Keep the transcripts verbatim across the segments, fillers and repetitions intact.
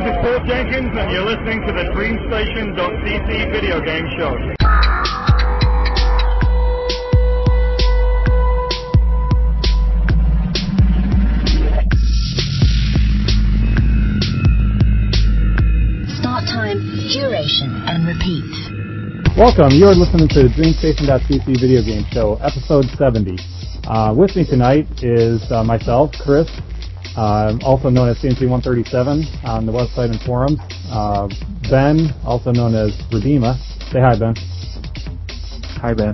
this is Paul Jenkins, and you're listening to the DreamStation dot c c video game show. Start time, duration, and repeat. Welcome. You're listening to the DreamStation dot c c video game show, episode seventy. Uh, with me tonight is uh, myself, Chris, uh, also known as C N C one thirty-seven on the website and forums. Uh, Ben, also known as Redeema. Say hi, Ben. Hi, Ben.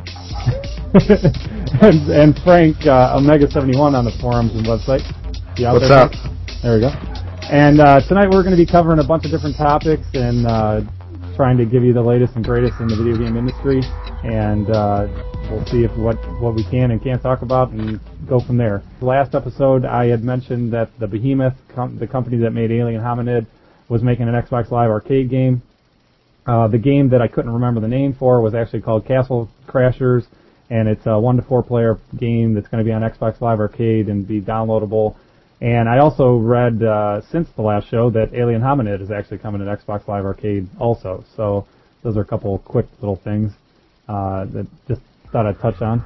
and, and Frank, uh, Omega seventy-one on the forums and website. What's up? There we go. And uh, tonight we're going to be covering a bunch of different topics and uh, trying to give you the latest and greatest in the video game industry. And uh, we'll see if what, what we can and can't talk about and go from there. Last episode I had mentioned that the Behemoth, com- the company that made Alien Hominid, was making an Xbox Live Arcade game. Uh, the game that I couldn't remember the name for was actually called Castle Crashers, and it's a one to four player game that's going to be on Xbox Live Arcade and be downloadable. And I also read uh, since the last show that Alien Hominid is actually coming to Xbox Live Arcade also. So those are a couple quick little things uh, that just thought I'd touch on.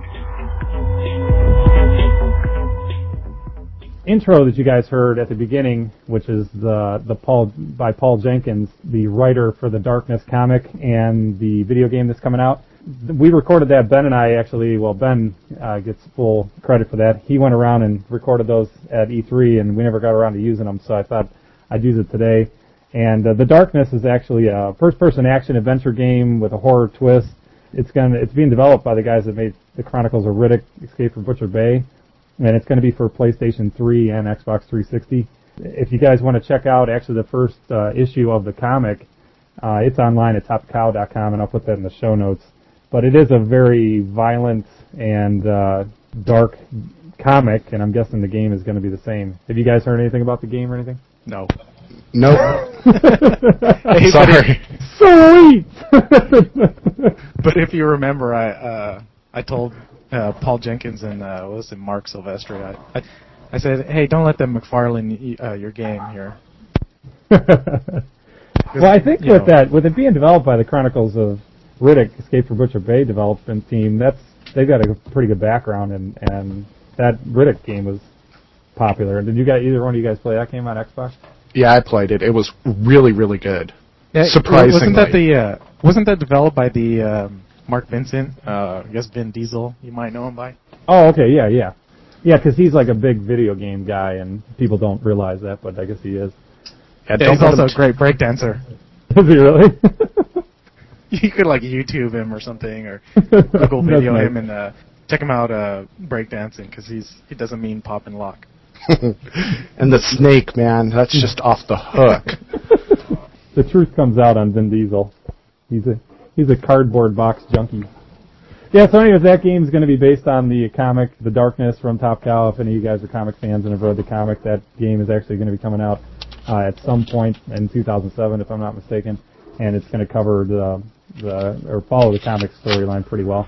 Intro that you guys heard at the beginning, which is the the Paul by Paul Jenkins, the writer for the Darkness comic and the video game that's coming out. We recorded that. Ben and I actually, well, Ben uh, gets full credit for that. He went around and recorded those at E three, and we never got around to using them, so I thought I'd use it today. And uh, the Darkness is actually a first-person action adventure game with a horror twist. It's gonna, it's being developed by the guys that made the Chronicles of Riddick, Escape from Butcher Bay, and it's going to be for PlayStation three and Xbox three sixty. If you guys want to check out actually the first uh, issue of the comic, uh, it's online at top cow dot com, and I'll put that in the show notes. But it is a very violent and uh, dark comic, and I'm guessing the game is going to be the same. Have you guys heard anything about the game or anything? No. Nope. Hey, Sorry. Sweet! But if you remember, I uh, I told uh, Paul Jenkins and uh, what was it, Mark Silvestri, I, I I said, hey, don't let them McFarlane uh, your game here. Well, I think with know, that, with it being developed by the Chronicles of Riddick, Escape from Butcher Bay development team, that's they've got a pretty good background, and, and that Riddick game was popular. Did you guys, either one of you guys play that game on Xbox? Yeah, I played it. It was really, really good. yeah, Surprisingly. Wasn't that the uh, wasn't that developed by the um, Mark Vincent? Uh, I guess Vin Diesel. You might know him by. Oh, okay, yeah, yeah, yeah, because he's like a big video game guy, and people don't realize that, but I guess he is. Yeah, Yeah, don't he's let also him a great breakdancer. Is he really? You could like YouTube him or something, or Google video nice. him and uh, check him out uh, breakdancing, because he's he doesn't mean pop and lock. And the snake, man, that's just off the hook. The truth comes out on Vin Diesel. He's a he's a cardboard box junkie. Yeah, so anyways, that game's going to be based on the comic, The Darkness from Top Cow. If any of you guys are comic fans and have read the comic, that game is actually going to be coming out uh, at some point in two thousand seven, if I'm not mistaken, and it's going to cover the the or follow the comic storyline pretty well.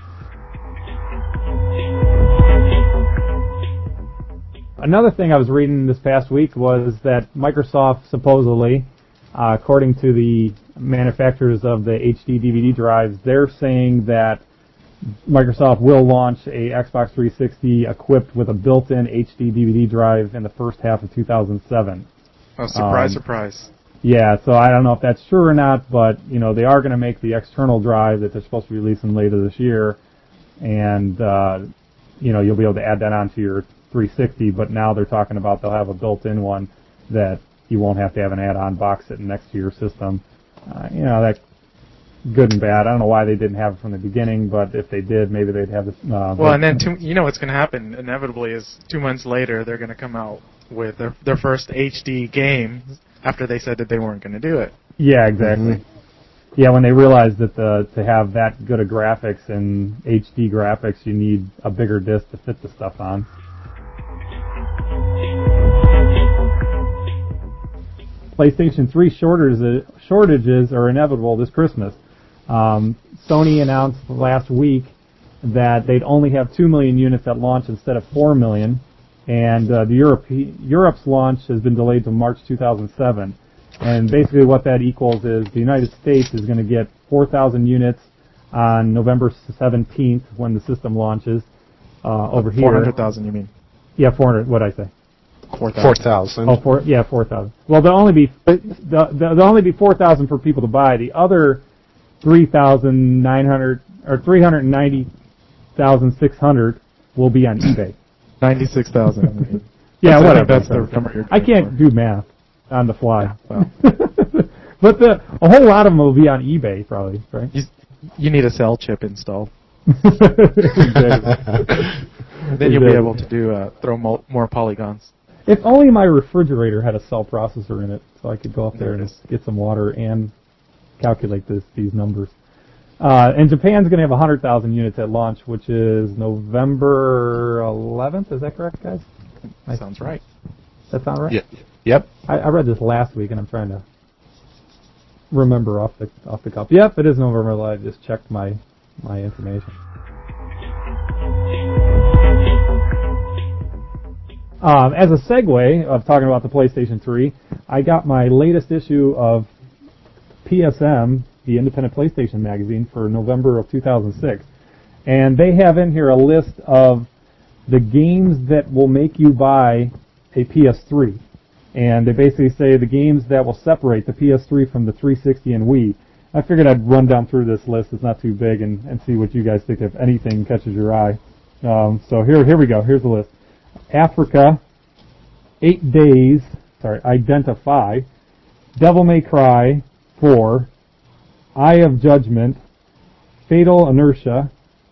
Another thing I was reading this past week was that Microsoft supposedly, uh, according to the manufacturers of the H D D V D drives, they're saying that Microsoft will launch a Xbox three sixty equipped with a built-in H D D V D drive in the first half of two thousand seven. Oh, surprise, Um, surprise. Yeah, so I don't know if that's true or not, but you know they are going to make the external drive that they're supposed to be releasing later this year, and uh, you know you'll be able to add that onto your three sixty. But now they're talking about they'll have a built-in one that you won't have to have an add-on box sitting next to your system. Uh, you know that's good and bad. I don't know why they didn't have it from the beginning, but if they did, maybe they'd have this. Uh, Well, and then two, you know what's going to happen inevitably is two months later they're going to come out with their their first H D game after they said that they weren't going to do it. Yeah, exactly. Mm-hmm. Yeah, when they realized that the to have that good of graphics and H D graphics, you need a bigger disc to fit the stuff on. PlayStation three shortages shortages are inevitable this Christmas. Um, Sony announced last week that they'd only have two million units at launch instead of four million, and uh, the Europe Europe's launch has been delayed to March two thousand seven. And basically what that equals is the United States is going to get four thousand units on November seventeenth when the system launches uh, over here. four hundred thousand, you mean? Yeah, four hundred. What did I say? four thousand. Four thousand. Oh, four, yeah, four thousand. Well, there'll only be the, there'll only be four thousand for people to buy. The other three thousand nine hundred or three hundred ninety thousand six hundred will be on eBay. Ninety-six thousand. Yeah, that's, whatever. I think that's the number you're I can't for. do math on the fly. Yeah, well. But the a whole lot of them will be on eBay, probably, right? You, you need a cell chip installed. Exactly. Then you'll be able to do uh, throw mo- more polygons. If only my refrigerator had a cell processor in it, so I could go up there and get some water and calculate this these numbers. Uh, and Japan's going to have one hundred thousand units at launch, which is November eleventh. Is that correct, guys? That sounds right. That sound right? Yep. Yep. I, I read this last week, and I'm trying to remember off the off the cuff. Yep, it is November eleventh. I just checked my my information. Um, as a segue of talking about the PlayStation three, I got my latest issue of P S M, the Independent PlayStation Magazine, for November of two thousand six. And they have in here a list of the games that will make you buy a P S three. And they basically say the games that will separate the P S three from the three sixty and Wii. I figured I'd run down through this list. It's not too big, and, and see what you guys think if anything catches your eye. Um, so here, here we go. Here's the list. Africa, Eight Days, sorry, Identify, Devil May Cry four, Eye of Judgment, Fatal Inertia,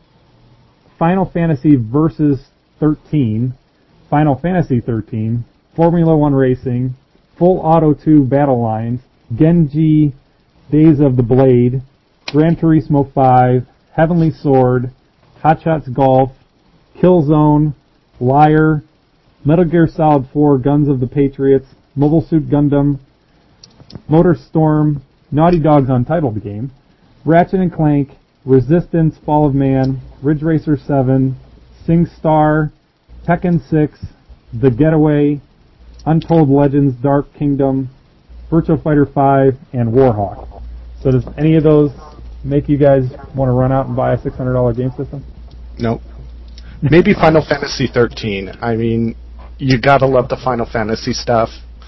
Final Fantasy Versus thirteen, Final Fantasy thirteen, Formula One Racing, Full Auto two Battle Lines, Genji, Days of the Blade, Gran Turismo five, Heavenly Sword, Hot Shots Golf, Killzone, Liar, Metal Gear Solid four, Guns of the Patriots, Mobile Suit Gundam, Motor Storm, Naughty Dog's Untitled game, Ratchet and Clank, Resistance, Fall of Man, Ridge Racer seven, SingStar, Tekken six, The Getaway, Untold Legends, Dark Kingdom, Virtua Fighter five, and Warhawk. So does any of those make you guys want to run out and buy a six hundred dollars game system? Nope. Maybe Final Fantasy thirteen. I mean, you gotta love the Final Fantasy stuff.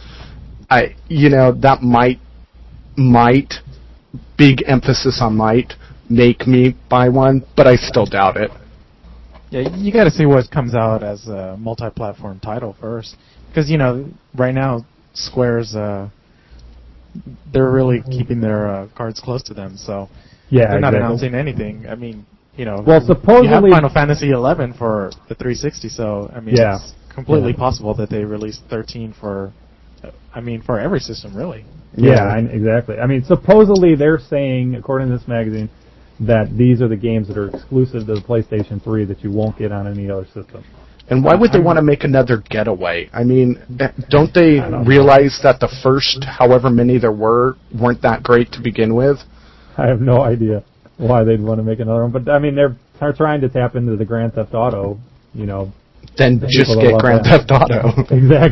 I, you know, that might, might, big emphasis on might, make me buy one, but I still doubt it. Yeah, you got to see what comes out as a multi-platform title first, because you know, right now Square's uh, they're really keeping their uh, cards close to them, so Yeah, they're not exactly. announcing anything. I mean, you know, Well, supposedly- you have Final Fantasy eleven for the three sixty, so I mean, Yeah. it's completely Yeah. possible that they release thirteen for, I mean, for every system really. Yeah, I, exactly. I mean, supposedly they're saying, according to this magazine, that these are the games that are exclusive to the PlayStation three that you won't get on any other system. And why would they want to make another Getaway? I mean, don't they don't realize that the first, however many there were, weren't that great to begin with? I have no idea why they'd want to make another one, but I mean, they're, they're trying to tap into the Grand Theft Auto, you know. Then the just people that get love Grand that. Theft Auto.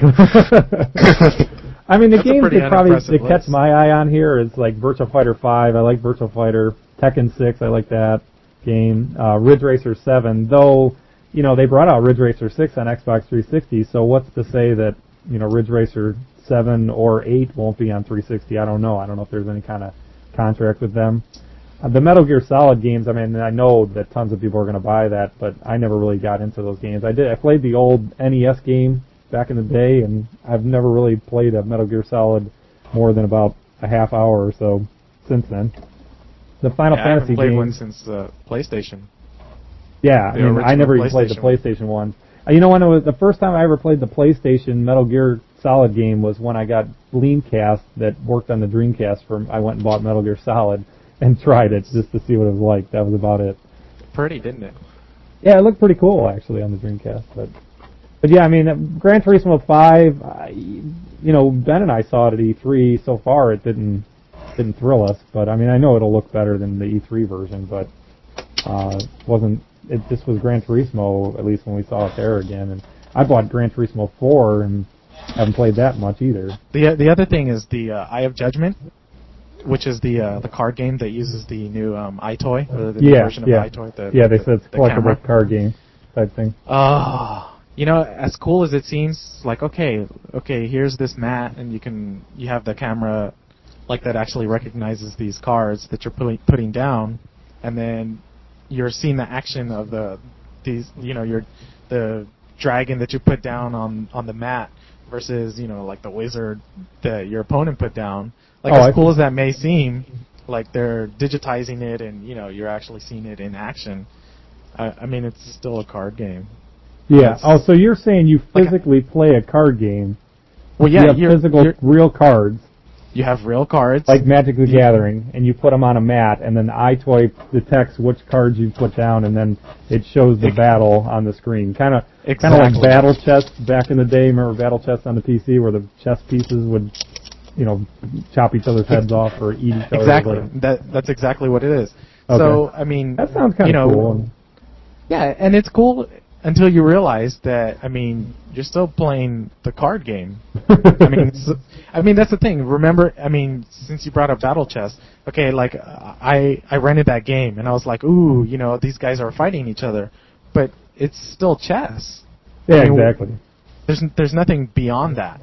Exactly. I mean, the That's a games pretty that probably unimpressive that catch list. my eye on here is like Virtua Fighter five. I like Virtua Fighter. Tekken six, I like that game. Uh, Ridge Racer seven, though, you know, they brought out Ridge Racer six on Xbox three sixty, so what's to say that, you know, Ridge Racer seven or eight won't be on three sixty? I don't know. I don't know if there's any kind of contract with them. Uh, the Metal Gear Solid games, I mean, I know that tons of people are going to buy that, but I never really got into those games. I did. I played the old N E S game back in the day, and I've never really played a Metal Gear Solid more than about a half hour or so since then. The Final Yeah, I Fantasy haven't played games, one since uh, PlayStation. yeah, I the mean, I original never even played the PlayStation PlayStation one. Uh, you know, when it was the first time I ever played the PlayStation Metal Gear Solid game was when I got Leancast that worked on the Dreamcast. For I went and bought Metal Gear Solid and tried it just to see what it was like. That was about it. Pretty, didn't it? Yeah, it looked pretty cool actually on the Dreamcast, but but yeah, I mean, uh, Gran Turismo five. I, you know, Ben and I saw it at E three. So far, it didn't didn't thrill us, but I mean, I know it'll look better than the E three version, but uh, wasn't. It just was Gran Turismo, at least when we saw it there again. And I bought Gran Turismo four, and haven't played that much either. The the other thing is the uh, Eye of Judgment, which is the uh, the card game that uses the new um, iToy, or the new Yeah, version of yeah. iToy. The, Yeah, they the, said it's a the camera. collectible card game type thing. Oh, you know, as cool as it seems, like okay, okay, here's this mat, and you can you have the camera, like that actually recognizes these cards that you're putting putting down, and then you're seeing the action of the these, you know, your the dragon that you put down on on the mat versus, you know, like the wizard that your opponent put down. Like, Oh, as I cool see. as that may seem, like they're digitizing it and, you know, you're actually seeing it in action. I, I mean, it's still a card game. Yeah. It's- Oh, so you're saying you Like- physically play a card game? Well, yeah, you have you're, physical, you're, real cards, you have real cards. like Magic the You- Gathering, and you put them on a mat, and then the iToy detects which cards you put down, and then it shows the Ex- battle on the screen. Kind of, kind of Exactly. like battle chess back in the day. Remember battle chess on the P C, where the chess pieces would, you know, chop each other's heads off or eat each other. Exactly. That that's exactly what it is. Okay. So I mean, That sounds kind you of know, cool. Yeah, and it's cool until you realize that, I mean, you're still playing the card game. I mean, so, I mean that's the thing. Remember, I mean, since you brought up Battle Chess, okay, like I I rented that game and I was like, ooh, you know, these guys are fighting each other, but it's still chess. Yeah, I mean, exactly. There's there's nothing beyond that.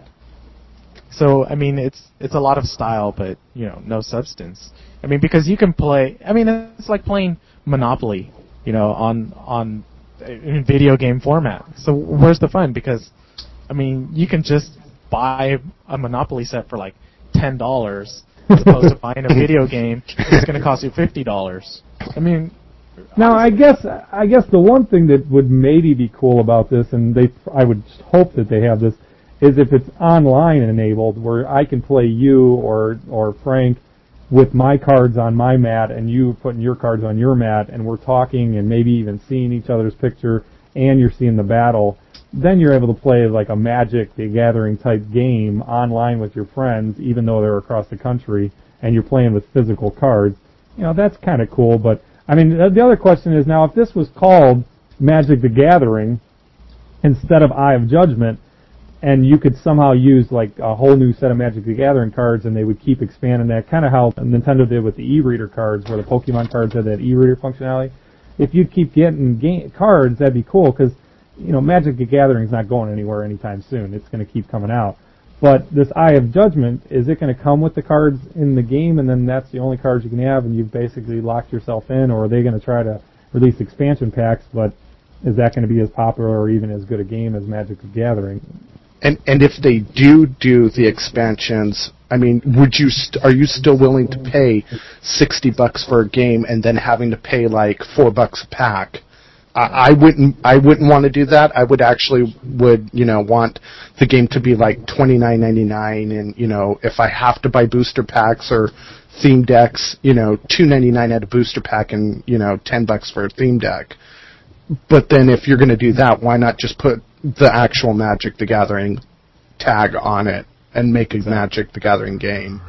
So I mean, it's it's a lot of style, but you know, no substance. I mean, because you can play. I mean, it's like playing Monopoly, you know, on on in video game format. So where's the fun? Because I mean, you can just buy a Monopoly set for like ten dollars as opposed to buying a video game that's going to cost you fifty dollars. I mean, Now, I guess I guess the one thing that would maybe be cool about this, and they I would hope that they have this, is if it's online enabled, where I can play you or or Frank with my cards on my mat and you putting your cards on your mat, and we're talking and maybe even seeing each other's picture, and you're seeing the battle. Then you're able to play like a Magic the Gathering type game online with your friends, even though they're across the country, and you're playing with physical cards. You know, that's kind of cool, but I mean, the other question is now, if this was called Magic the Gathering instead of Eye of Judgment, and you could somehow use like a whole new set of Magic the Gathering cards, and they would keep expanding that, kind of how Nintendo did with the e-reader cards, where the Pokemon cards had that e-reader functionality. If you'd keep getting ga- cards, that'd be cool, because you know, Magic the Gathering is not going anywhere anytime soon. It's going to keep coming out. But this Eye of Judgment, is it going to come with the cards in the game, and then that's the only cards you can have, and you've basically locked yourself in, or are they going to try to release expansion packs, but is that going to be as popular or even as good a game as Magic the Gathering? And and if they do do the expansions, I mean, would you st- are you still willing to pay sixty bucks for a game and then having to pay like four bucks a pack? I wouldn't. I wouldn't want to do that. I would actually would you know want the game to be like twenty nine ninety nine, and you know if I have to buy booster packs or theme decks, you know two ninety nine at a booster pack and you know ten bucks for a theme deck. But then if you're going to do that, why not just put the actual Magic the Gathering tag on it and make a Magic the Gathering game?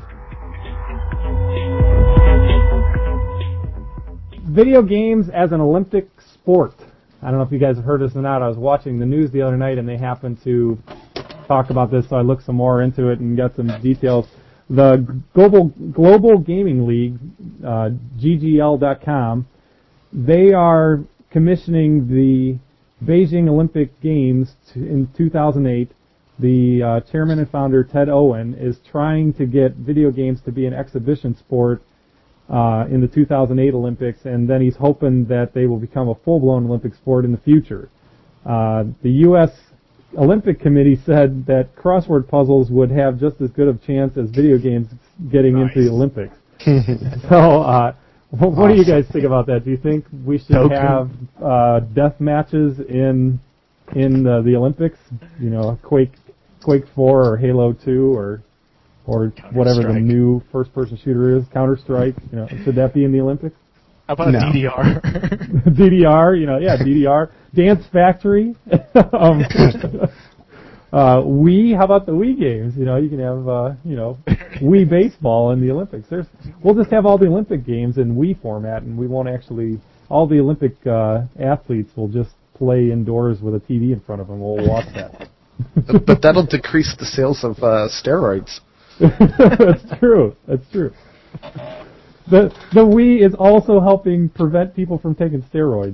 Video games as an Olympic sport. I don't know if you guys have heard this or not. I was watching the news the other night, and they happened to talk about this, so I looked some more into it and got some details. The Global Global Gaming League, uh, G G L dot com, they are commissioning the Beijing Olympic Games to, in two thousand eight. The uh, chairman and founder, Ted Owen, is trying to get video games to be an exhibition sport Uh, in the two thousand eight Olympics, and then he's hoping that they will become a full-blown Olympic sport in the future. Uh, the U S Olympic Committee said that crossword puzzles would have just as good of a chance as video games getting Nice. into the Olympics. So, uh, what, what do you guys think about that? Do you think we should Okay. have uh, death matches in in uh, the Olympics? You know, Quake Quake four or Halo two or or whatever the Counter-Strike. new first-person shooter is, Counter-Strike, you know, should that be in the Olympics? How about No. D D R? D D R, you know, yeah, D D R. Dance Factory. um, uh, Wii, how about the Wii games? You know, you can have, uh, you know, Wii baseball in the Olympics. There's, we'll just have all the Olympic games in Wii format, and we won't actually, all the Olympic uh, athletes will just play indoors with a T V in front of them. We'll watch that. But that'll decrease the sales of uh, steroids. That's true. That's true. The the Wii is also helping prevent people from taking steroids.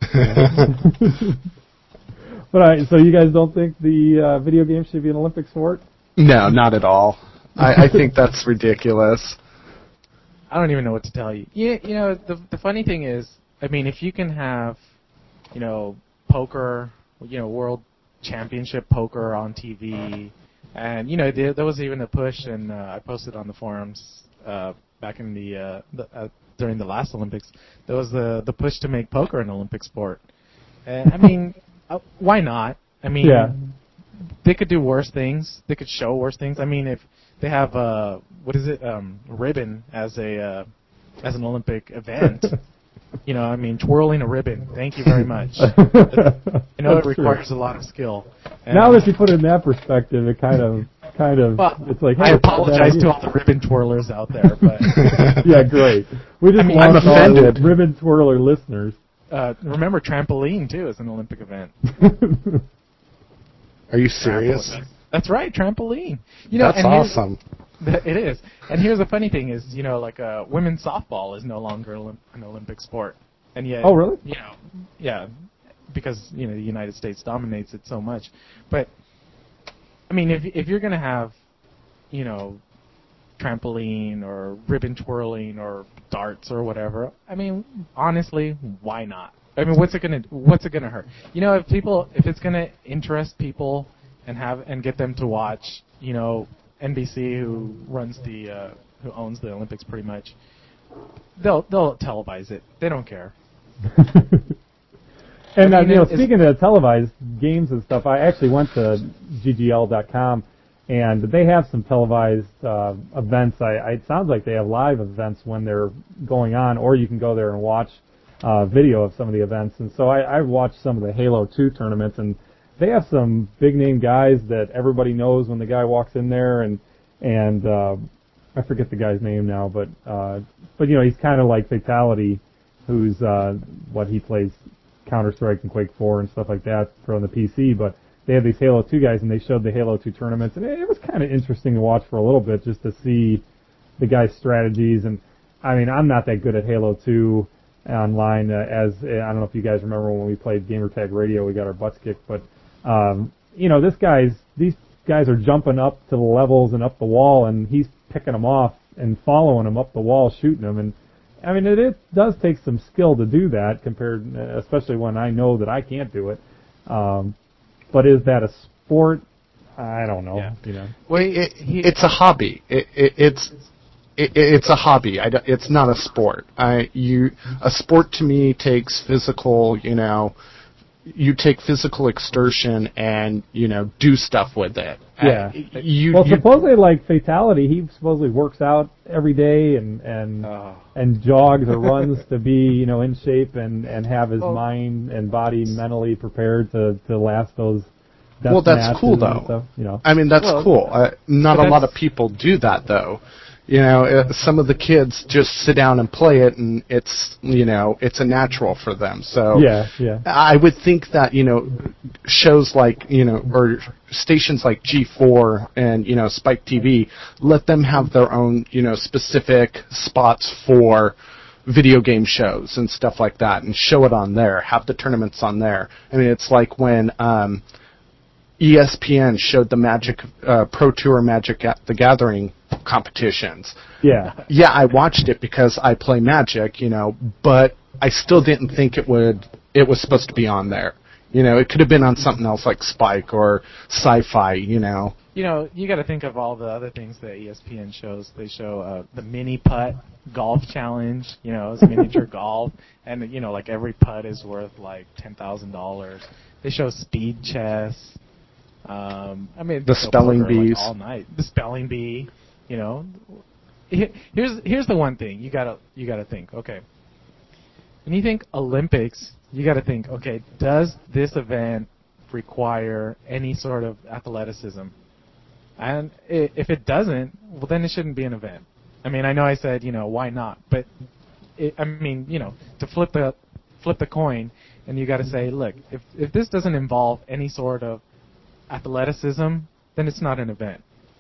But all right, so you guys don't think the uh, video game should be an Olympic sport? No, not at all. I, I think that's ridiculous. I don't even know what to tell you. Yeah, you know, the the funny thing is, I mean, if you can have, you know, poker, you know, world championship poker on T V, and you know, there, there was even a push, and uh, I posted on the forums uh, back in the, uh, the uh, during the last Olympics, there was the the push to make poker an Olympic sport. And I mean, uh, why not? I mean, yeah. They could do worse things. They could show worse things. I mean, if they have uh, what is it, um, ribbon as a uh, as an Olympic event. You know, I mean, twirling a ribbon. Thank you very much. I know That's it requires true. a lot of skill. And Now that you put it in that perspective, it kind of, kind of, well, it's like, hey, I it's not a bad apologize idea. to all the ribbon twirlers out there, but Yeah, great. We just I mean, lost I'm all the offended. ribbon twirler listeners. uh, remember, trampoline too is an Olympic event. Are you serious? Trampoline. That's right, trampoline. You know, That's and here's- awesome. It is. And here's the funny thing is, you know, like uh, women's softball is no longer Olymp- an Olympic sport. And yet, Oh, really? You know, yeah, because, you know, the United States dominates it so much. But, I mean, if if you're going to have, you know, trampoline or ribbon twirling or darts or whatever, I mean, honestly, why not? I mean, what's it going to what's it going to hurt? You know, if people if it's going to interest people and have and get them to watch, you know, N B C, who runs the, uh, who owns the Olympics pretty much, they'll they'll televise it. They don't care. And I uh, mean, you know, it's- speaking of televised games and stuff, I actually went to G G L dot com, and they have some televised uh, events. I, I, it sounds like they have live events when they're going on, or you can go there and watch uh, video of some of the events. And so I, I watched some of the Halo two tournaments, and they have some big name guys that everybody knows when the guy walks in there, and and uh, I forget the guy's name now, but uh, but you know, he's kind of like Fatality, who's uh, what he plays Counter-Strike and Quake four and stuff like that for on the P C, but they have these Halo two guys, and they showed the Halo two tournaments, and it, it was kind of interesting to watch for a little bit, just to see the guys' strategies. And I mean, I'm not that good at Halo two online, uh, as uh, I don't know if you guys remember when we played Gamertag Radio, we got our butts kicked, but um, you know, this guy's these guys are jumping up to the levels and up the wall, and he's picking them off and following them up the wall, shooting them. And I mean, it, it does take some skill to do that, compared, especially when I know that I can't do it. Um, but is that a sport? I don't know. Yeah. You know. Well, it, it's a hobby. It, it, it's it, it's a hobby. I, don't- it's not a sport. I you a sport to me takes physical. You know, you take physical exertion and you know do stuff with it. Yeah. Uh, you, Well, you supposedly, like Fatality, he supposedly works out every day and and Oh. and jogs or runs to be, you know, in shape and and have his Well- mind and body mentally prepared to to last those. death Well, that's matches cool, and though. stuff, you know. I mean, that's Well, cool. Uh, not but a lot that's- of people do that, though. You know, uh, some of the kids just sit down and play it, and it's, you know, it's a natural for them. So Yeah, yeah. I would think that, you know, shows like, you know, or stations like G four and, you know, Spike T V, let them have their own, you know, specific spots for video game shows and stuff like that, and show it on there, have the tournaments on there. I mean, it's like when um, E S P N showed the Magic uh, Pro Tour Magic Ga- the Gathering competitions. Yeah. Yeah, I watched it because I play Magic, you know, but I still didn't think it would. It was supposed to be on there. You know, it could have been on something else like Spike or Sci-Fi. You know. You know, you got to think of all the other things that E S P N shows. They show uh, the mini putt golf challenge. You know, it's miniature golf, and you know, like every putt is worth like ten thousand dollars. They show speed chess. Um, I mean, The they show spelling poker, like, bees. all night. The spelling bee. You know, Here- here's here's the one thing you gotta you gotta think. Okay, when you think Olympics, you gotta think. Okay, does this event require any sort of athleticism? And i- if it doesn't, well, then it shouldn't be an event. I mean, I know I said, you know, why not? But it, I mean, you know, to flip the flip the coin, and you got to say, look, if if this doesn't involve any sort of athleticism, then it's not an event.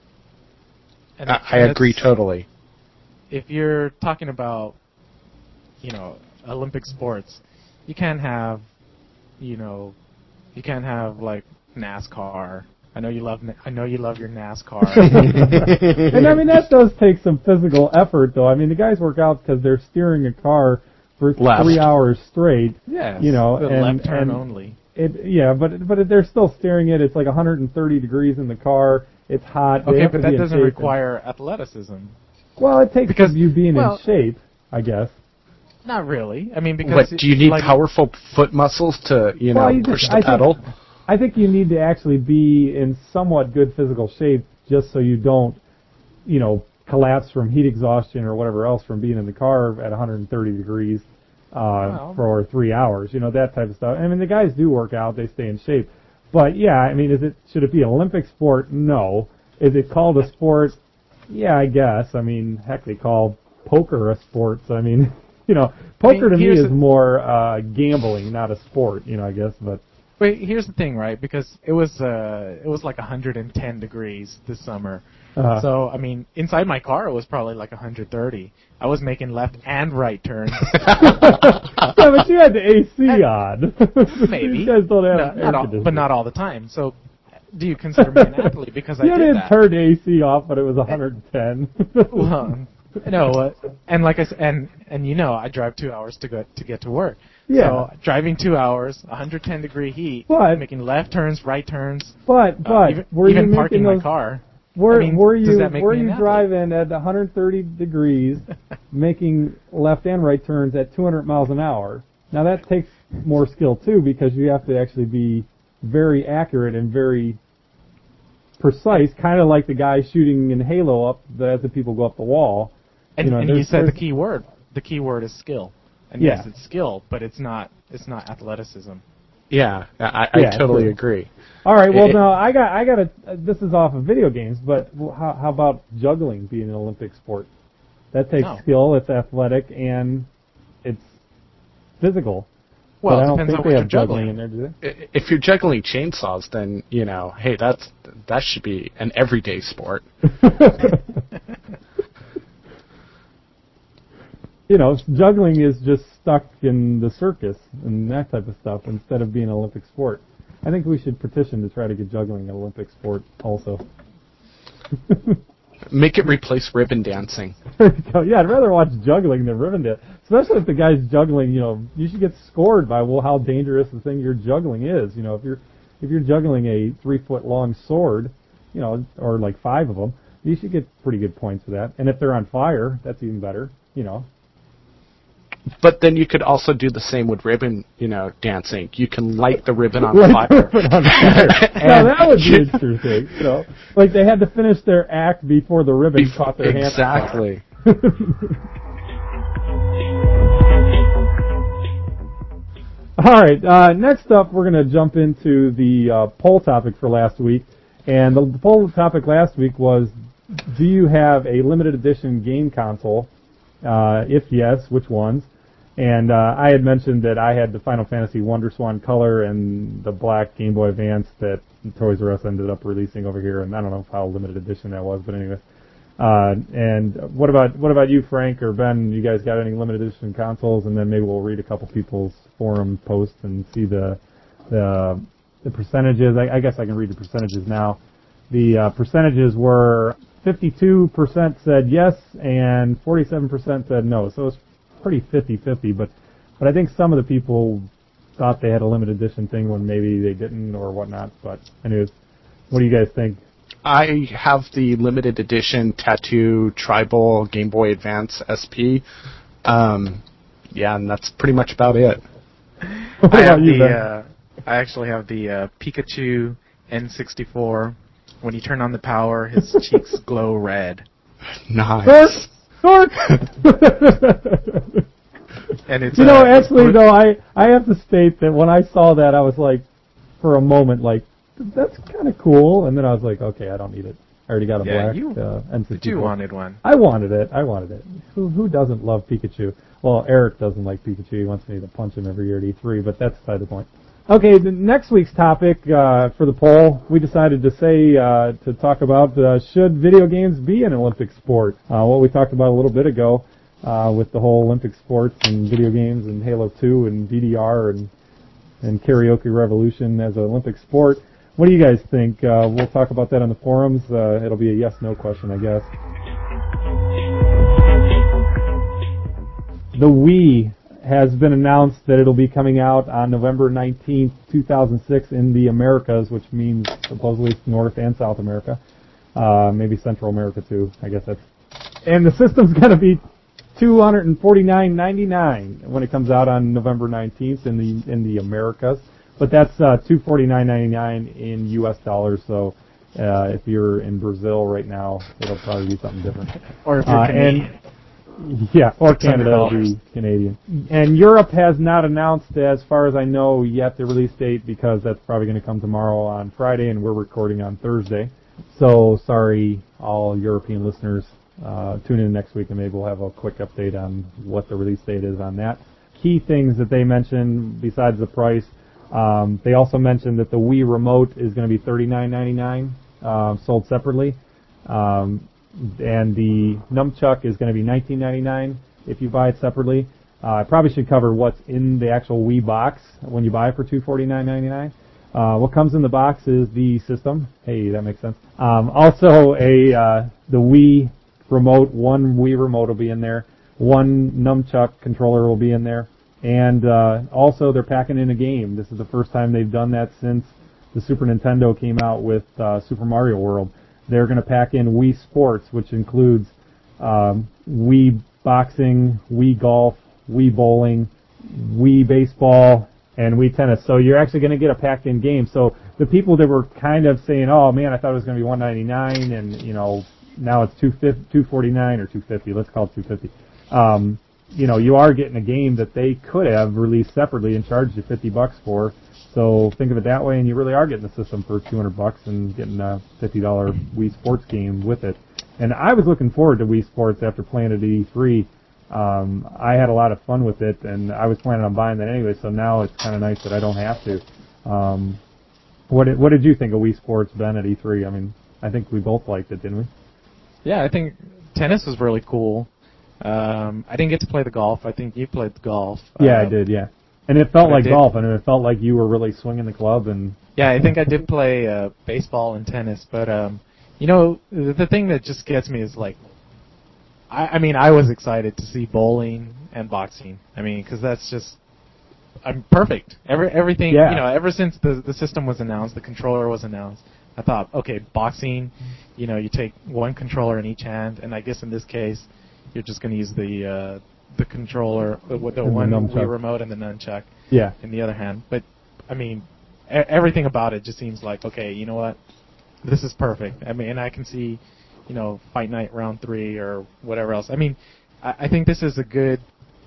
And I, I agree totally. If you're talking about, you know, Olympic sports, you can't have, you know, you can't have like NASCAR. I know you love. I know you love your NASCAR. And I mean that does take some physical effort, though. I mean the guys work out because they're steering a car for Left. three hours straight. Yes, you know, the and, left turn and only. It yeah, but but they're still steering it. It's like one hundred thirty degrees in the car. It's hot. They Okay, have but to that be in doesn't shape require athleticism. and- well, it takes because- you being well- in shape, I guess. Not really. I mean, because What, do you need like, powerful foot muscles to, you know, Well, you push just- the I think- pedal? I think you need to actually be in somewhat good physical shape just so you don't, you know, collapse from heat exhaustion or whatever else from being in the car at one hundred thirty degrees uh, Well. for three hours. You know, that type of stuff. I mean, the guys do work out; they stay in shape. But yeah, I mean, is it should it be an Olympic sport? No. Is it called a sport? Yeah, I guess. I mean, heck, they call poker a sport. So I mean, you know, poker I mean, to me here's is a- more uh, gambling, not a sport. You know, I guess, but. Wait, here's the thing, right? Because it was uh, it was like one hundred ten degrees this summer. Uh, So I mean, inside my car it was probably like one hundred thirty. I was making left and right turns. Yeah, but you had the A C on. Maybe. These guys don't have No, air not all, conditioning. but not all the time. So, do you consider me an athlete because I You did didn't that? turn the A C off, but it was one hundred ten. Well, no, uh, and like I said, and and you know, I drive two hours to go to get to work. Yeah. So driving two hours, one hundred ten degree heat, But- making left turns, right turns, But but uh, even, were even you parking making my those, car. Were, I mean, were does you that make were me an you athlete? driving at one hundred thirty degrees, making left and right turns at two hundred miles an hour? Now that takes more skill too, because you have to actually be very accurate and very precise, kind of like the guy shooting in Halo up the, as the people go up the wall. And You know, and you there's- said the there's- key word. The key word is skill. And Yeah. yes, it's skill, but it's not it's not athleticism. Yeah, I, I Yeah, totally sure. agree. All right. Well, It- no, I got, I got a. Uh, this is off of video games, but well, how, how about juggling being an Olympic sport? That takes No. skill. It's athletic and it's physical. Well, but I it don't depends think on they what have you're juggling juggling. in there, do they? I- If you're juggling chainsaws, then, you know, hey, that's that should be an everyday sport. You know, juggling is just stuck in the circus and that type of stuff instead of being an Olympic sport. I think we should petition to try to get juggling an Olympic sport also. Make it replace ribbon dancing. So, yeah, I'd rather watch juggling than ribbon dance. Especially if the guy's juggling, you know, you should get scored by well how dangerous the thing you're juggling is. You know, if you're if you're juggling a three foot long sword, you know, or like five of them, you should get pretty good points for that. And if they're on fire, that's even better. You know. But then you could also do the same with ribbon, you know, dancing. You can light the ribbon on Light fire. the ribbon on fire. Now And that would be you- interesting. You know, like they had to finish their act before the ribbon Bef- caught their hand. on fire. Exactly. All right. Uh, next up, we're going to jump into the uh, poll topic for last week, and the, the poll topic last week was: do you have a limited edition game console? Uh, if yes, which ones? And uh, I had mentioned that I had the Final Fantasy WonderSwan Color and the black Game Boy Advance that Toys R Us ended up releasing over here, and I don't know how limited edition that was, but anyway. Uh, and what about what about you, Frank or Ben? You guys got any limited edition consoles? And then maybe we'll read a couple people's forum posts and see the the, the percentages. I, I guess I can read the percentages now. The uh, percentages were fifty-two percent said yes and forty-seven percent said no. So it's pretty fifty-fifty. But but I think some of the people thought they had a limited edition thing when maybe they didn't or whatnot. But anyways, what do you guys think? I have the limited edition Tattoo Tribal Game Boy Advance S P. Um, yeah, and that's pretty much about it. What I about have you, the Ben? uh, I actually have the uh, Pikachu N sixty-four. When you turn on the power, his cheeks glow red, Nice. Dork! and it's You know, uh, actually, though, I, I have to state that when I saw that, I was like, for a moment, like, that's kind of cool. And then I was like, okay, I don't need it. I already got a Yeah, black you- uh, N sixty-four. you wanted one. I wanted it. I wanted it. Who who doesn't love Pikachu? Well, Eric doesn't like Pikachu. He wants me to punch him every year at E three, but that's beside the point. Okay, the next week's topic uh, for the poll, we decided to say uh, to talk about uh, should video games be an Olympic sport? Uh, what we talked about a little bit ago uh, with the whole Olympic sports and video games and Halo two and V D R and and Karaoke Revolution as an Olympic sport. What do you guys think? Uh, we'll talk about that on the forums. Uh, it'll be a yes/no question, I guess. The Wii has been announced that it'll be coming out on November nineteenth, two thousand six in the Americas, which means supposedly North and South America. Uh, maybe Central America too, I guess that's. And the system's going to be two hundred forty-nine ninety-nine when it comes out on November nineteenth in the in the Americas. But that's uh, two hundred forty-nine ninety-nine in U S dollars, so uh, if you're in Brazil right now, it'll probably be something different. Or if you're uh, Canadian. And, yeah, or Canada will be Canadian. And Europe has not announced, as far as I know, yet the release date, because that's probably going to come tomorrow on Friday, and we're recording on Thursday. So, sorry, all European listeners. Uh, tune in next week, and maybe we'll have a quick update on what the release date is on that. Key things that they mentioned, besides the price, um, they also mentioned that the Wii Remote is going to be thirty-nine ninety-nine, uh, sold separately. Um, and the nunchuck is going to be nineteen ninety-nine if you buy it separately. Uh, I probably should cover what's in the actual Wii box when you buy it for two hundred forty-nine ninety-nine. Uh, what comes in the box is the system. Hey, that makes sense. Um, also, a uh, the Wii remote, one Wii remote will be in there. One nunchuck controller will be in there. And uh, also, they're packing in a game. This is the first time they've done that since the Super Nintendo came out with uh, Super Mario World. They're going to pack in Wii Sports, which includes um, Wii Boxing, Wii Golf, Wii Bowling, Wii Baseball, and Wii Tennis. So you're actually going to get a packed-in game. So the people that were kind of saying, "Oh man, I thought it was going to be one ninety-nine, and you know now it's two forty-nine or two fifty. Let's call it two fifty. Um, you know, you are getting a game that they could have released separately and charged you fifty bucks for. So think of it that way, and you really are getting the system for two hundred bucks and getting a fifty dollar Wii Sports game with it. And I was looking forward to Wii Sports after playing it at E three. Um, I had a lot of fun with it, and I was planning on buying that anyway. So now it's kind of nice that I don't have to. Um, what did, what did you think of Wii Sports, Ben, at E three? I mean, I think we both liked it, didn't we? Yeah, I think tennis was really cool. Um, I didn't get to play the golf. I think you played the golf. Yeah, um, I did. Yeah. And it felt But I like did- golf, and it felt like you were really swinging the club. And Yeah, I think I did play uh, baseball and tennis, but um, you know, the, the thing that just gets me is like, I, I mean, I was excited to see bowling and boxing. I mean, because that's just, I'm perfect. Every everything, Yeah. you know, ever since the the system was announced, the controller was announced, I thought, okay, boxing, you know, you take one controller in each hand, and I guess in this case, you're just going to use the uh, the controller uh, with the And the one nunchuck. Wii remote and the nunchuck yeah, in the other hand. But I mean, e- everything about it just seems like, okay, you know what, this is perfect. I mean, and I can see, you know, Fight Night Round Three or whatever else. I mean, I, I think this is a good.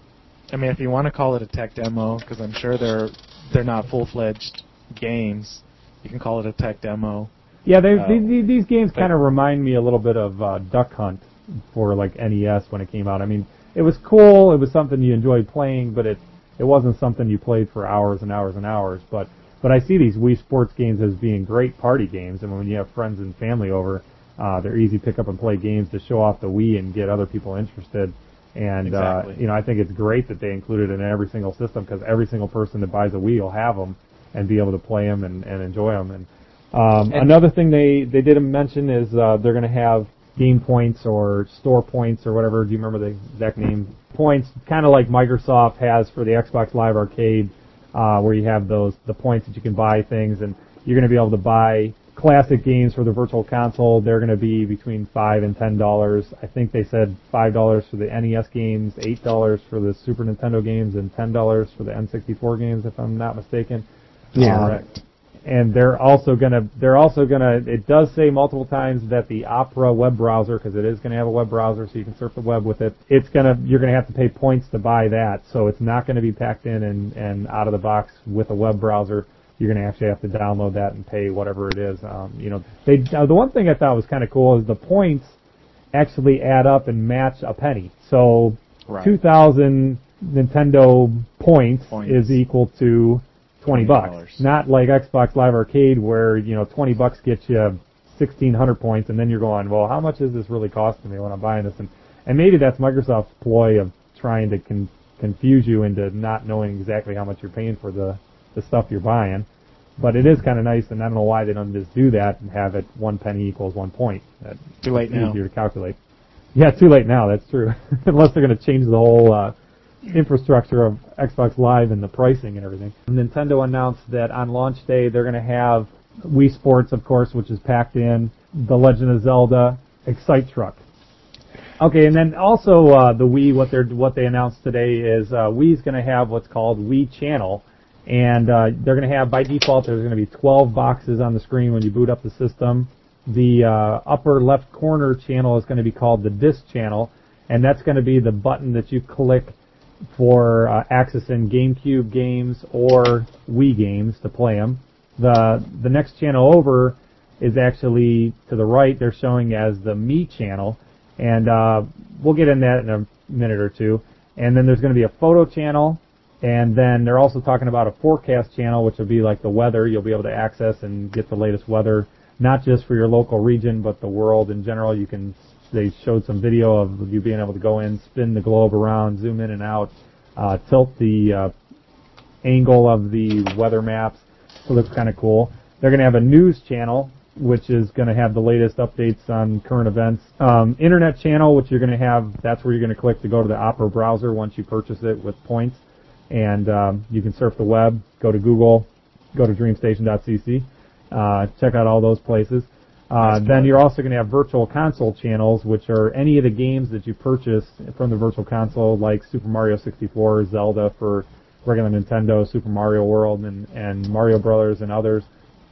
I mean, if you want to call it a tech demo, because I'm sure they're they're not full-fledged games, you can call it a tech demo. yeah. They, Uh, these, these games but- kind of remind me a little bit of uh, Duck Hunt for like N E S when it came out. I mean, it was cool. It was something you enjoyed playing, but it it wasn't something you played for hours and hours and hours. But but I see these Wii Sports games as being great party games, and when you have friends and family over, uh, they're easy pick up and play games to show off the Wii and get other people interested. And Exactly. uh, you know, I think it's great that they included it in every single system, because every single person that buys a Wii will have them and be able to play them and, and enjoy them. And, um, And- another thing they they didn't mention is uh, they're going to have game points or store points or whatever. Do you remember the exact name? Points, kind of like Microsoft has for the Xbox Live Arcade, uh, where you have those the points that you can buy things, and you're going to be able to buy classic games for the Virtual Console. They're going to be between five and ten dollars. I think they said five dollars for the N E S games, eight dollars for the Super Nintendo games, and ten dollars for the N sixty-four games, if I'm not mistaken. Yeah. Um, Correct. And they're also gonna, they're also gonna, it does say multiple times that the Opera web browser, because it is gonna have a web browser so you can surf the web with it, it's gonna, you're gonna have to pay points to buy that, so it's not gonna be packed in and, and out of the box with a web browser. You're gonna actually have to download that and pay whatever it is. Um, you know, they, uh, the one thing I thought was kinda cool is the points actually add up and match a penny. So, Right. two thousand Nintendo points, Points. is equal to twenty bucks. Not like Xbox Live Arcade where, you know, twenty bucks gets you sixteen hundred points, and then you're going, well, how much is this really costing me when I'm buying this? And, and maybe that's Microsoft's ploy of trying to con- confuse you into not knowing exactly how much you're paying for the, the stuff you're buying. But it is kind of nice, and I don't know why they don't just do that and have it one penny equals one point. That's too late now. Easier to calculate. Yeah, too late now. That's true. Unless they're going to change the whole uh, infrastructure of Xbox Live and the pricing and everything. Nintendo announced that on launch day they're going to have Wii Sports, of course, which is packed in, The Legend of Zelda, Excite Truck. Okay, and then also uh, the Wii, what they what they announced today is uh, Wii's going to have what's called Wii Channel, and uh, they're going to have, by default, there's going to be twelve boxes on the screen when you boot up the system. The uh, upper left corner channel is going to be called the Disc Channel, and that's going to be the button that you click for uh, accessing GameCube games or Wii games to play them. The the next channel over is actually to the right. They're showing as the Me Channel, and uh, we'll get in that in a minute or two. And then there's going to be a Photo Channel, and then they're also talking about a Forecast Channel, which will be like the weather. You'll be able to access and get the latest weather, not just for your local region, but the world in general. You can. They showed some video of you being able to go in, spin the globe around, zoom in and out, uh, tilt the uh, angle of the weather maps. So it looks kind of cool. They're going to have a news channel, which is going to have the latest updates on current events. Um, Internet channel, which you're going to have, that's where you're going to click to go to the Opera browser once you purchase it with points. And um, you can surf the web, go to Google, go to dreamstation dot c c, uh, check out all those places. Uh, then you're also going to have virtual console channels, which are any of the games that you purchase from the virtual console, like Super Mario sixty-four, Zelda for regular Nintendo, Super Mario World, and, and Mario Brothers and others.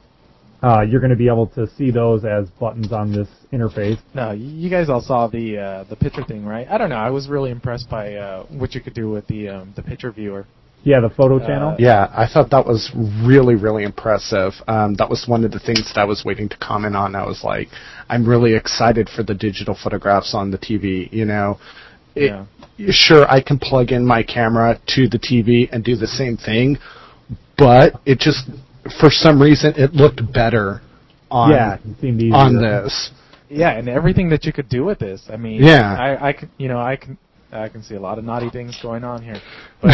Uh, you're going to be able to see those as buttons on this interface. No, you guys all saw the uh, the picture thing, right? I don't know. I was really impressed by uh, what you could do with the um, the picture viewer. Yeah, the photo channel? Uh, yeah, I thought that was really, really impressive. Um, that was one of the things that I was waiting to comment on. I was like, I'm really excited for the digital photographs on the T V, you know. It, yeah. Sure, I can plug in my camera to the T V and do the same thing, but it just, for some reason, it looked better on, yeah, it seemed easier. on this. Yeah, and everything that you could do with this. I mean, yeah. I, I could, you know, I can... I can see a lot of naughty things going on here. But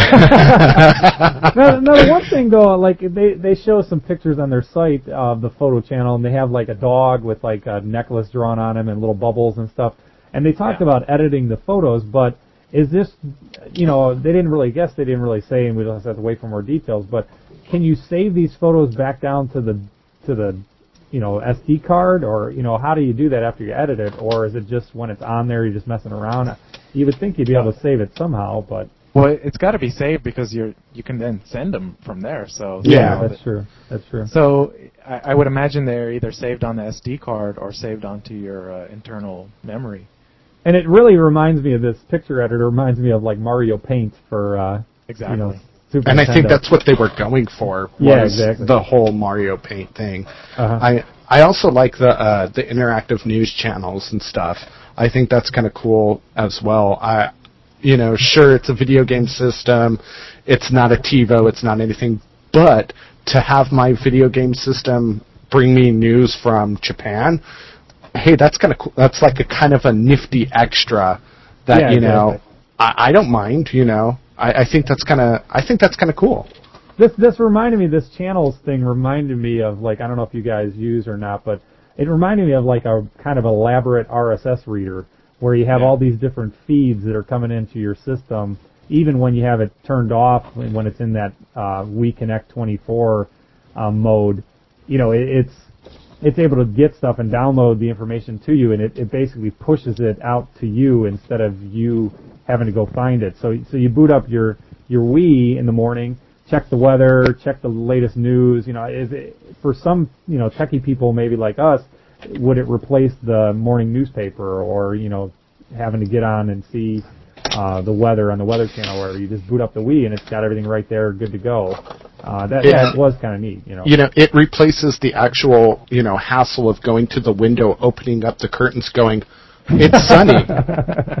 now, now, one thing though, like they they show some pictures on their site of the photo channel, and they have like a dog with like a necklace drawn on him and little bubbles and stuff. And they talked yeah. about editing the photos, but is this, you know, they didn't really guess, they didn't really say, and we just have to wait for more details. But can you save these photos back down to the to the you know, S D card, or, you know, how do you do that after you edit it, or is it just when it's on there, you're just messing around? You would think you'd be able to save it somehow, but... Well, it's got to be saved because you're you can then send them from there, so... Yeah, you know, that's true, that's true. So, I, I would imagine they're either saved on the S D card or saved onto your uh, internal memory. And it really reminds me of this picture editor, reminds me of, like, Mario Paint for, uh, exactly. you know, Super and Nintendo. I think that's what they were going for, was yeah, exactly. the whole Mario Paint thing. Uh-huh. I I also like the uh, the interactive news channels and stuff. I think that's kind of cool as well. I, you know, sure, it's a video game system. It's not a TiVo. It's not anything. But to have my video game system bring me news from Japan, hey, that's kind of cool. That's like a kind of a nifty extra that, yeah, you know, exactly. I, I don't mind, you know. I, I think that's kind of I think that's kind of cool. This this reminded me, this channels thing reminded me of, like, I don't know if you guys use or not, but it reminded me of like a kind of elaborate R S S reader where you have yeah. all these different feeds that are coming into your system, even when you have it turned off, when it's in that uh, Wii Connect twenty-four uh, mode. You know, it, it's it's able to get stuff and download the information to you, and it, it basically pushes it out to you instead of you having to go find it. So so you boot up your your Wii in the morning, check the weather, check the latest news. You know, is it, for some, you know, techie people maybe like us, would it replace the morning newspaper, or, you know, having to get on and see uh, the weather on the Weather Channel, where you just boot up the Wii and it's got everything right there, good to go. Uh, that, yeah. that was kind of neat, you know. You know, it replaces the actual, you know, hassle of going to the window, opening up the curtains, going, it's sunny.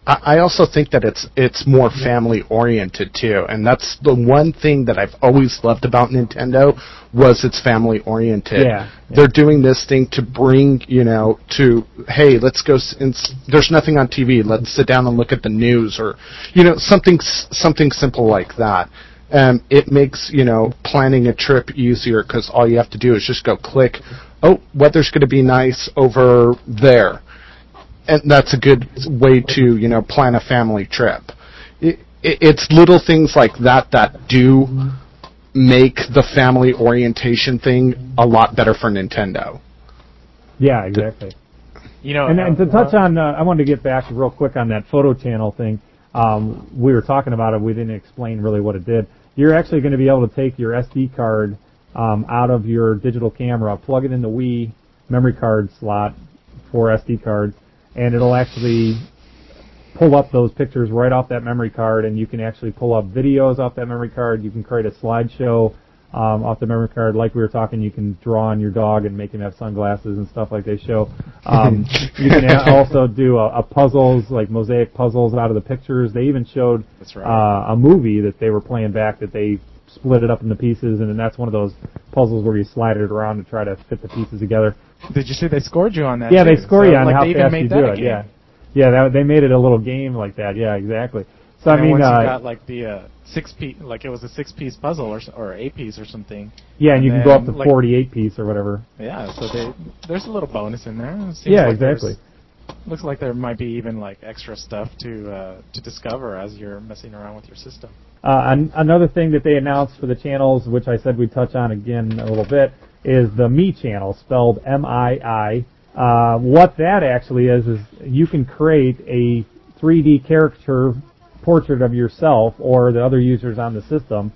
I also think that it's it's more family oriented too, and that's the one thing that I've always loved about Nintendo was it's family oriented. Yeah, yeah. They're doing this thing to bring, you know, to hey, let's go. S- and s- there's nothing on T V. Let's sit down and look at the news, or you know, something s- something simple like that. Um, it makes, you know, planning a trip easier because all you have to do is just go click. Oh, weather's going to be nice over there. And that's a good way to, you know, plan a family trip. It, it, it's little things like that that do make the family orientation thing a lot better for Nintendo. Yeah, exactly. You know, And, and to uh, touch on, uh, I wanted to get back real quick on that photo channel thing. Um, we were talking about it. We didn't explain really what it did. You're actually going to be able to take your S D card um, out of your digital camera, plug it in the Wii memory card slot for S D cards, and it'll actually pull up those pictures right off that memory card, and you can actually pull up videos off that memory card. You can create a slideshow um, off the memory card. Like we were talking, you can draw on your dog and make him have sunglasses and stuff like they show. Um, you can a- also do a, a puzzles, like mosaic puzzles out of the pictures. They even showed That's right. uh, a movie that they were playing back that they split it up into pieces, and then that's one of those puzzles where you slide it around to try to fit the pieces together. Did you see they scored you on that? Yeah, too? they score so, you on like, how they even fast made you that do a it. game. Yeah, yeah, that, they made it a little game like that. Yeah, exactly. So And I then mean, once uh, you got like the uh, six piece, like it was a six piece puzzle or s- or eight piece or something. yeah, and, and you can go up then, to like- forty-eight piece or whatever. Yeah, so they, there's a little bonus in there. It seems Yeah, like there's- exactly. Looks like there might be even like extra stuff to uh, to discover as you're messing around with your system. Uh, an- another thing that they announced for the channels, which I said we'd touch on again a little bit, is the Mii channel, spelled M I I. Uh, what that actually is, is you can create a three D caricature portrait of yourself or the other users on the system.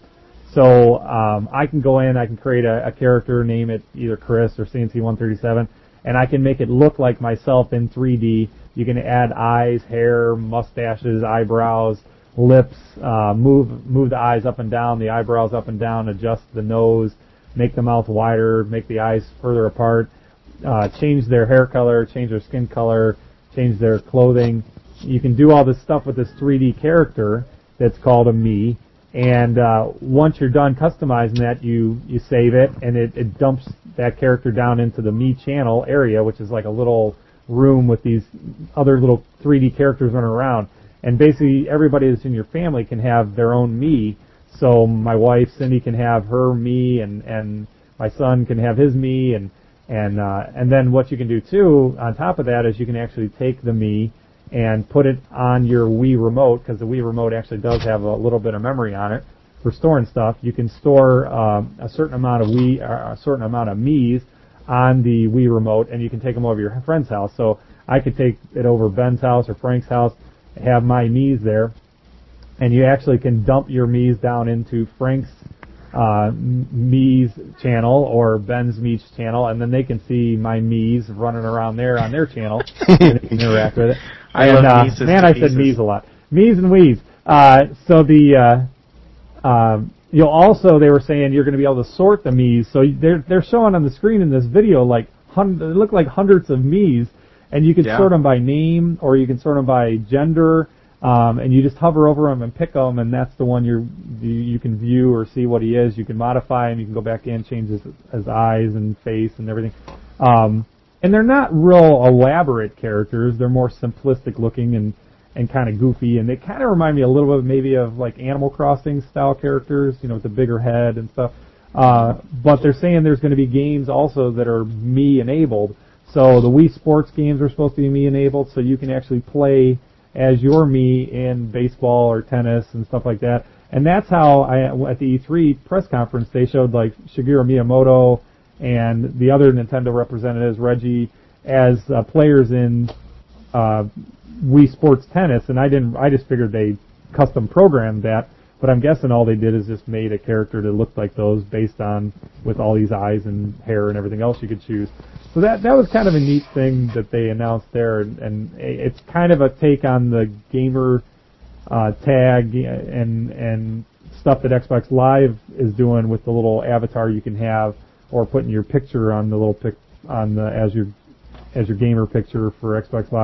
So um, I can go in, I can create a, a character, name it either Chris or C N C one thirty-seven, and I can make it look like myself in three D. You can add eyes, hair, mustaches, eyebrows, lips, uh, move move the eyes up and down, the eyebrows up and down, adjust the nose, make the mouth wider, make the eyes further apart, uh, change their hair color, change their skin color, change their clothing. You can do all this stuff with this three D character that's called a Mii. And uh, once you're done customizing that, you, you save it, and it, it dumps that character down into the Mii channel area, which is like a little room with these other little three D characters running around. And basically, everybody that's in your family can have their own Mii. So my wife Cindy can have her Mii, and and my son can have his Mii, and and uh, and then what you can do too on top of that is you can actually take the Mii and put it on your Wii remote, because the Wii remote actually does have a little bit of memory on it for storing stuff. You can store um, a certain amount of Wii, uh, a certain amount of Mii's on the Wii remote, and you can take them over to your friend's house. So I could take it over Ben's house or Frank's house, have my Mii's there, and you actually can dump your Mii's down into Frank's uh, Mii's channel or Ben's Mii's channel, and then they can see my Mii's running around there on their channel, and they can interact with it. I and, love uh, Mii's man, to I said pieces. Mii's a lot. Mii's and Wii's. Uh, so the uh, um, you know, also they were saying you're going to be able to sort the Mii's. So they're they're showing on the screen in this video like hun- they look like hundreds of Mii's, and you can Yeah. sort them by name or you can sort them by gender. Um, and you just hover over them and pick them, and that's the one you're, you you can view or see what he is. You can modify him. You can go back in, change his, his eyes and face and everything. Um, and they're not real elaborate characters. They're more simplistic looking and, and kind of goofy. And they kind of remind me a little bit maybe of like Animal Crossing style characters, you know, with the bigger head and stuff. Uh, but they're saying there's going to be games also that are Mii enabled. So the Wii Sports games are supposed to be Mii enabled, so you can actually play as your Mii in baseball or tennis and stuff like that. And that's how I, at the E three press conference, they showed like Shigeru Miyamoto and the other Nintendo representatives, Reggie, as uh, players in uh, Wii Sports Tennis. And I didn't, I just figured they custom programmed that. But I'm guessing all they did is just made a character that looked like those based on with all these eyes and hair and everything else you could choose. So that that was kind of a neat thing that they announced there, and, and it's kind of a take on the gamer uh, tag and and stuff that Xbox Live is doing with the little avatar you can have, or putting your picture on the little pic on the as your as your gamer picture for Xbox Live.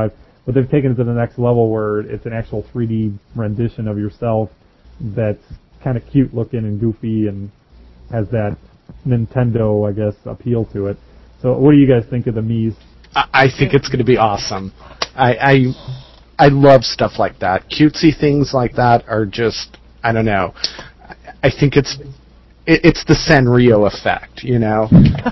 but they've taken it to the next level where it's an actual three D rendition of yourself that's kind of cute looking and goofy and has that Nintendo, I guess, appeal to it. So what do you guys think of the Mii's? I, I think it's going to be awesome. I, I I love stuff like that. Cutesy things like that are just, I don't know. I think it's it, it's the Sanrio effect, you know.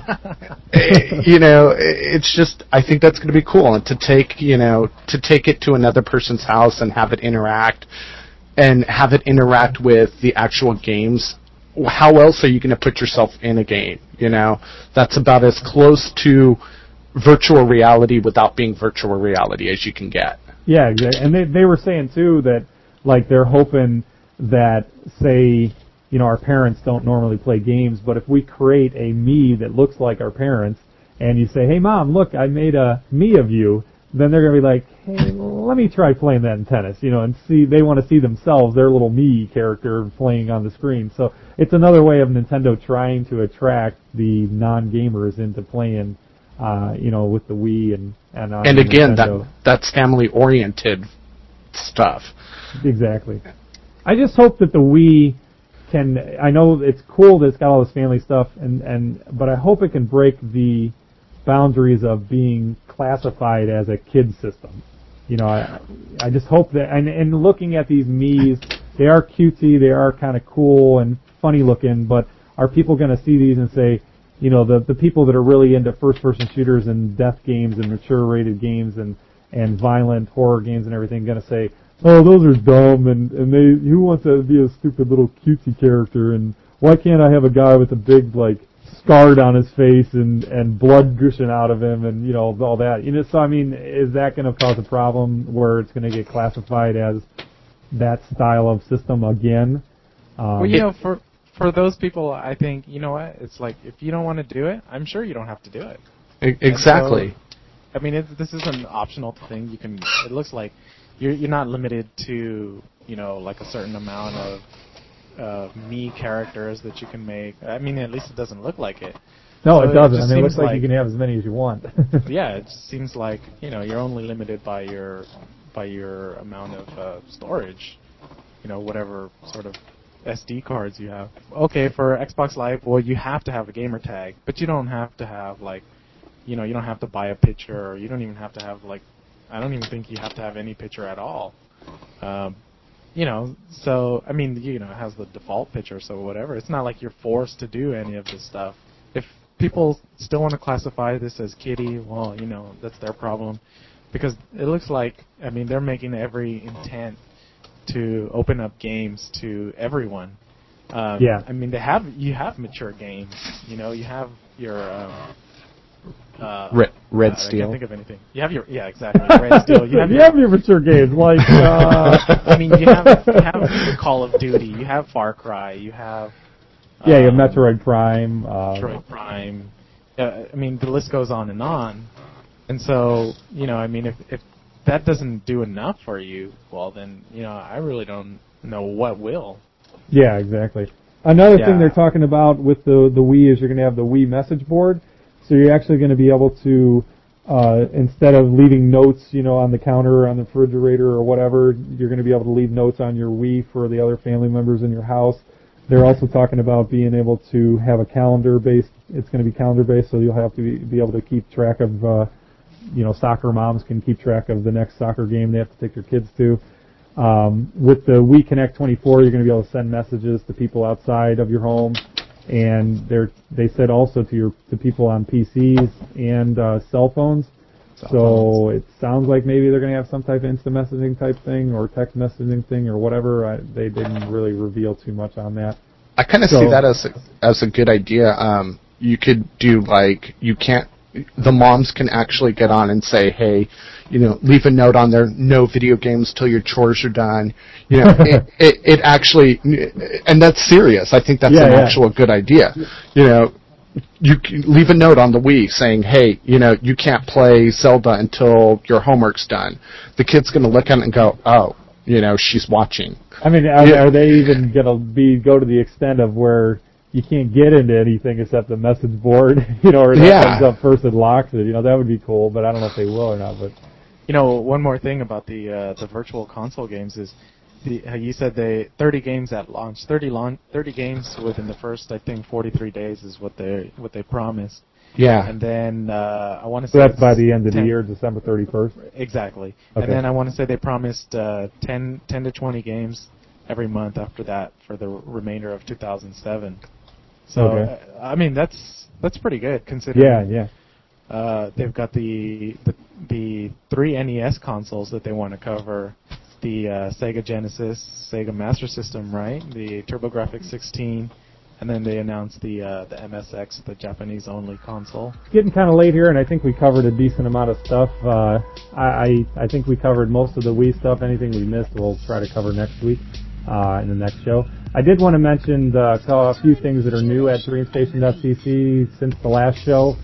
it, you know, it's just, I think that's going to be cool. And to take, you know, to take it to another person's house and have it interact, and have it interact with the actual games. How else are you going to put yourself in a game, you know? That's about as close to virtual reality without being virtual reality as you can get. Yeah, exactly. And they they were saying, too, that, like, they're hoping that, say, you know, our parents don't normally play games, but if we create a Mii that looks like our parents, and you say, hey, Mom, look, I made a Mii of you, then they're going to be like, hey, let me try playing that in tennis, you know, and see, they want to see themselves, their little Mii character playing on the screen. So it's another way of Nintendo trying to attract the non-gamers into playing, uh, you know, with the Wii and and, uh, and again, Nintendo. that that's family-oriented stuff. Exactly. I just hope that the Wii can, I know it's cool that it's got all this family stuff, and, and but I hope it can break the boundaries of being classified as a kid system. You know, I I just hope that, and, and looking at these Mii's, they are cutesy, they are kind of cool and funny looking, but are people going to see these and say, you know, the the people that are really into first-person shooters and death games and mature-rated games and, and violent horror games and everything going to say, oh, those are dumb, and, and they who wants to be a stupid little cutesy character, and why can't I have a guy with a big, like, scarred on his face and, and blood gushing out of him and, you know, all that. You know, so, I mean, is that going to cause a problem where it's going to get classified as that style of system again? Um, well, you know, for for those people, I think, you know what, it's like, if you don't want to do it, I'm sure you don't have to do it. Exactly. So, I mean, it, this is an optional thing. You can, it looks like you're you're not limited to, you know, like a certain amount of uh, Mii characters that you can make. I mean, at least it doesn't look like it. No, so it doesn't. It I mean, it looks like, like you can have as many as you want. Yeah, it just seems like, you know, you're only limited by your by your amount of uh, storage. You know, whatever sort of S D cards you have. Okay, for Xbox Live, well, you have to have a gamer tag, but you don't have to have, like, you know, you don't have to buy a picture, or you don't even have to have, like, I don't even think you have to have any picture at all. Um, you know, so, I mean, you know, it has the default picture, so whatever. It's not like you're forced to do any of this stuff. If people still want to classify this as kiddie, well, you know, that's their problem. Because it looks like, I mean, they're making every intent to open up games to everyone. Um, yeah. I mean, they have, you have mature games. You know, you have your... Um, Uh, Red, Red uh, Steel. I can't think of anything. You have your, yeah, exactly. Red Steel. You have you your, have your mature games, like, uh... I mean, you have, you have Call of Duty, you have Far Cry, you have... Um, yeah, you have Metroid Prime. Uh, Metroid Prime. Uh, I mean, the list goes on and on. And so, you know, I mean, if, if that doesn't do enough for you, well, then, you know, I really don't know what will. Yeah, exactly. Another yeah. thing they're talking about with the, the Wii is you're going to have the Wii message board. So you're actually going to be able to, uh, instead of leaving notes, you know, on the counter or on the refrigerator or whatever, you're going to be able to leave notes on your Wii for the other family members in your house. They're also talking about being able to have a calendar based. It's going to be calendar based, so you'll have to be, be able to keep track of, uh, you know, soccer moms can keep track of the next soccer game they have to take their kids to. Um, with the Wii Connect twenty-four, you're going to be able to send messages to people outside of your home. And they're, they said also to your to people on P Cs and uh, cell phones. Cell so phones. It sounds like maybe they're going to have some type of instant messaging type thing or text messaging thing or whatever. I, they didn't really reveal too much on that. I kind of so, see that as a, as a good idea. Um, you could do like you can't. The moms can actually get on and say, hey, you know, leave a note on there, no video games till your chores are done. You know, it, it, it actually, and that's serious. I think that's yeah, an yeah. actual good idea. You know, you can leave a note on the Wii saying, hey, you know, you can't play Zelda until your homework's done. The kid's going to look at it and go, oh, you know, she's watching. I mean, are, yeah. are they even going to be go to the extent of where you can't get into anything except the message board, you know, or that yeah. comes up first and locks it? You know, that would be cool, but I don't know if they will or not. But You know, one more thing about the uh, the virtual console games is, the, uh, you said they thirty games at launch, thirty launch, thirty games within the first, I think, forty-three days is what they what they promised. Yeah. And then uh, I want to say So that's by the end of ten, the year, December thirty-first. Exactly. Okay. And then I want to say they promised uh, ten, ten to twenty games every month after that for the remainder of two thousand seven. So Okay. uh, I mean that's that's pretty good considering. Yeah, yeah. Uh, they've got the, the the three N E S consoles that they want to cover, the uh, Sega Genesis, Sega Master System, right? The TurboGrafx sixteen, and then they announced the uh, the M S X, the Japanese-only console. It's getting kind of late here, and I think we covered a decent amount of stuff. Uh, I I think we covered most of the Wii stuff. Anything we missed, we'll try to cover next week uh, in the next show. I did want to mention the, a few things that are new at DreamStation dot c c since the last show.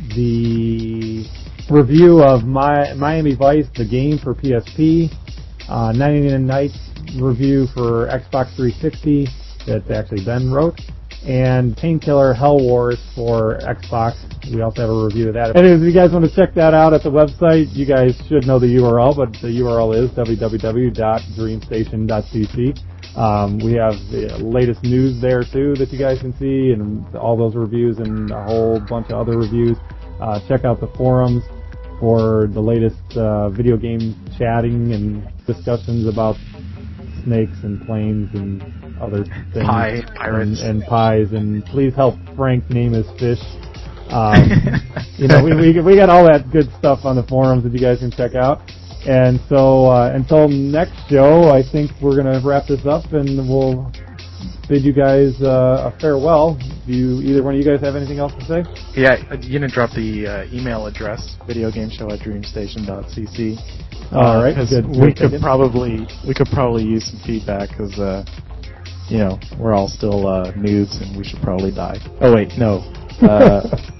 The review of My, Miami Vice, the game for P S P, uh, ninety-nine Nights review for Xbox three sixty that actually Ben wrote, and Painkiller Hell Wars for Xbox. We also have a review of that. Anyways, if you guys want to check that out at the website, you guys should know the U R L, but the U R L is w w w dot dreamstation dot c c. Um, we have the latest news there too that you guys can see, and all those reviews and a whole bunch of other reviews. Uh, check out the forums for the latest uh, video game chatting and discussions about snakes and planes and other things. Pie, pirates. And, and pies, and please help Frank name his fish. Um, you know, we, we we got all that good stuff on the forums that you guys can check out. And so uh, until next show, I think we're going to wrap this up, and we'll bid you guys uh, a farewell. Do you, either one of you guys have anything else to say? Yeah, you didn't drop the uh, email address, videogameshow at dreamstation dot c c. All right, because good. we Good could thinking. probably we could probably use some feedback because uh, you know we're all still uh, noobs and we should probably die. Oh wait, no. Uh,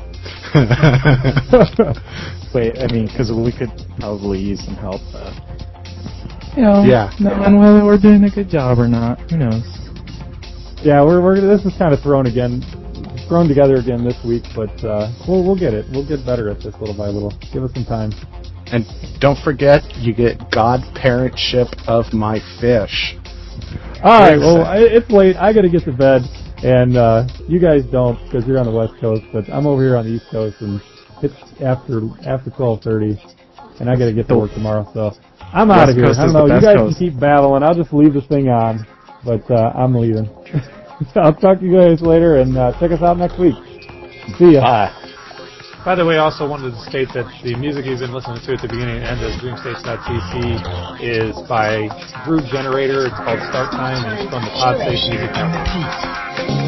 wait, I mean, because we could probably use some help. Uh, you know, Yeah. knowing whether we're doing a good job or not. Who knows? Yeah, we're we're this is kind of thrown again, thrown together again this week, but uh, we'll we'll get it. We'll get better at this little by little. Give us some time. And don't forget, you get godparentship of my fish. All right, well, I, it's late. I got to get to bed, and uh, you guys don't because you're on the West Coast, but I'm over here on the East Coast, and it's after after twelve thirty, and I got to get to work tomorrow. So I'm out of here. Coast I don't is know. the You best guys coast. can keep battling. I'll just leave this thing on, but uh, I'm leaving. So I'll talk to you guys later, and uh, check us out next week. See ya. Bye. By the way, I also wanted to state that the music you've been listening to at the beginning and end of dreamstation dot c c is by Groove Generator. It's called Start Time, and it's from the Podstation Music Network. Repeat.